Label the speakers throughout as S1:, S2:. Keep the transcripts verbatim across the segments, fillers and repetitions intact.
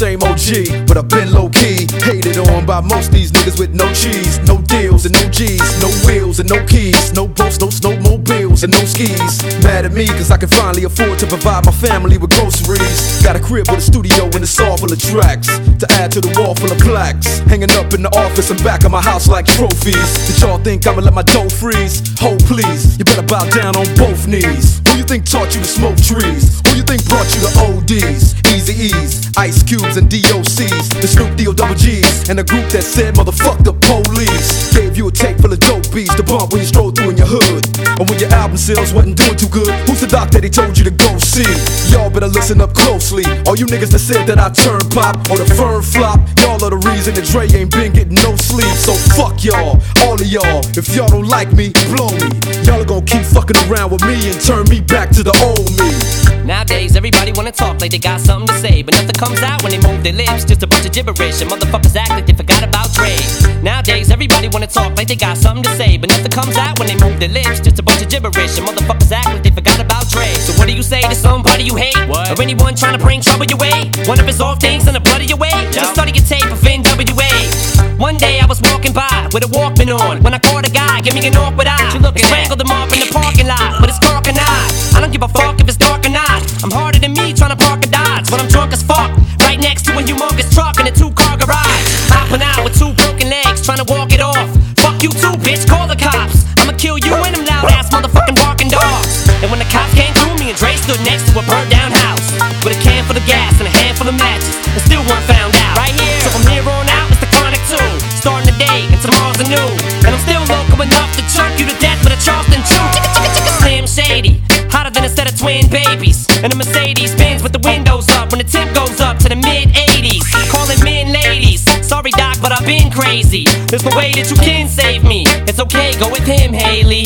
S1: same O G, but I've been low-key, hated on by most these niggas with no cheese, no deals and no G's, no wheels and no keys, no boats, no snowmobiles and no skis. Mad at me cause I can finally afford to provide my family with groceries. Got a crib with a studio and a saw full of tracks to add to the wall full of plaques, hanging up in the office and back of my house like trophies. Did y'all think I'ma let my dough freeze? Ho please, you better bow down on both knees. Who you think taught you to smoke trees? Who you think brought you to O Ds, Easy E's, Ice Cubes and D O C's, the Snoop D O double G's, and a group that said motherfuck the police? Gave you a tape full of dope beats to bump when you stroll through in your hood, and when your album sales wasn't doing too good, who's the doc that he told you to go see? Y'all better listen up closely. All you niggas that said that I turn pop or the firm flop, y'all are the reason that Dre ain't been getting no sleep. So fuck y'all, all of y'all. If y'all don't like me, blow me. Y'all are gonna keep fucking around with me and turn me back to the old me.
S2: Nowadays everybody wanna talk like they got something to say, but nothing comes out when they move their lips, just a bunch of gibberish, and motherfuckers act like they forgot about Dre. Nowadays everybody wanna talk like they got something to say, but nothing comes out when they move their lips, just a bunch of gibberish, and motherfuckers act like they forgot about Dre. So what do you say to somebody you hate? What? Or anyone trying to bring trouble your way? One of his off things in the blood of your way? Just study your tape of N W A. One day I was walking by with a Walkman on, when I caught a guy give me an awkward eye. You look and strangled him up in the parking lot with his cork and eye. I don't give a fuck if it's dark or not. I'm harder than me trying to park a Dodge when I'm drunk as fuck, right next to a humongous truck in a two-car garage. Hopping out with two broken legs trying to walk it off. Fuck you too, bitch, call the cops. I'ma kill you and them loud-ass motherfucking barking dogs. And when the cops came through, me and Dre stood next to a burned-down house with a can full of gas and a handful of matches, and still weren't found out. Right here, so from here on out, it's the Chronic two, starting the day and tomorrow's a new. And I'm still local enough to choke you to death with a Charleston chew. Chicka chicka chicka Slim Shady, hotter than a set of twin babies, and a Mercedes Benz with the windows up when the temp goes up to the mid eighties. Calling men ladies, sorry doc, but I've been crazy. There's no way that you can save me. It's okay, go with him, Haley.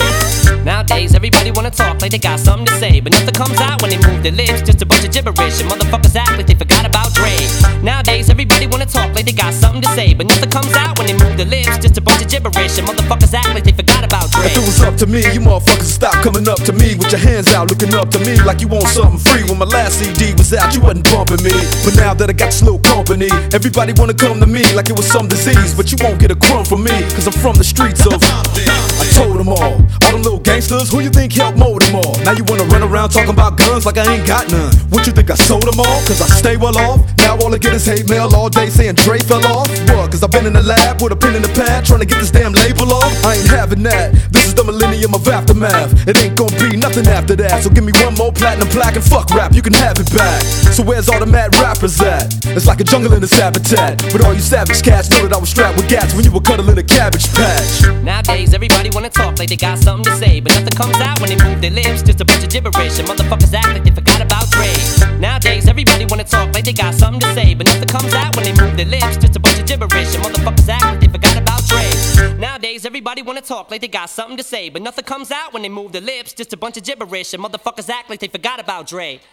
S2: Nowadays everybody wanna talk like they got something to say, but nothing comes out when they move their lips, just a bunch of gibberish, and motherfuckers act like they forgot about Dre. Nowadays everybody wanna talk like they got something to say, but nothing comes out when they move their lips, just a bunch of gibberish, and motherfuckers act like they forgot about Dre.
S1: If it was up to me, you motherfuckers would stop coming up to me with your hands out, looking up to me like you want something free. When my last C D was out, you wasn't bumping me, but now that I got this little company, everybody wanna come to me like it was some disease, but you won't get a crumb from me, cause I'm from the streets of I told them all, all them little gangsters, who you think helped mold them all? Now you wanna run around talking about guns like I ain't got none. What you think, I sold them all? Cause I stay well off? Now all I get is hate mail all day saying Dre fell off. What? Cause I've been in the lab with a pen in the pad trying to get this damn label off? I ain't having that. This is the millennium of aftermath. It ain't gonna be nothing after that. So give me one more platinum plaque and fuck rap, you can have it back. So where's all the mad rappers at? It's like a jungle in its habitat. But all you savage cats know that I was strapped with gats when you were cuddling a cabbage patch.
S2: Nowadays everybody wanna talk like they got something to say, but nothing comes out when they move their lips, just a bunch of gibberish, and motherfuckers act like they forgot about Dre. Nowadays everybody wanna talk like they got something to say, but nothing comes out when they move their lips, just a bunch of gibberish, and motherfuckers act like they forgot about Dre. Nowadays everybody wanna talk like they got something to say, but nothing comes out when they move their lips, just a bunch of gibberish, and motherfuckers act like they forgot about Dre.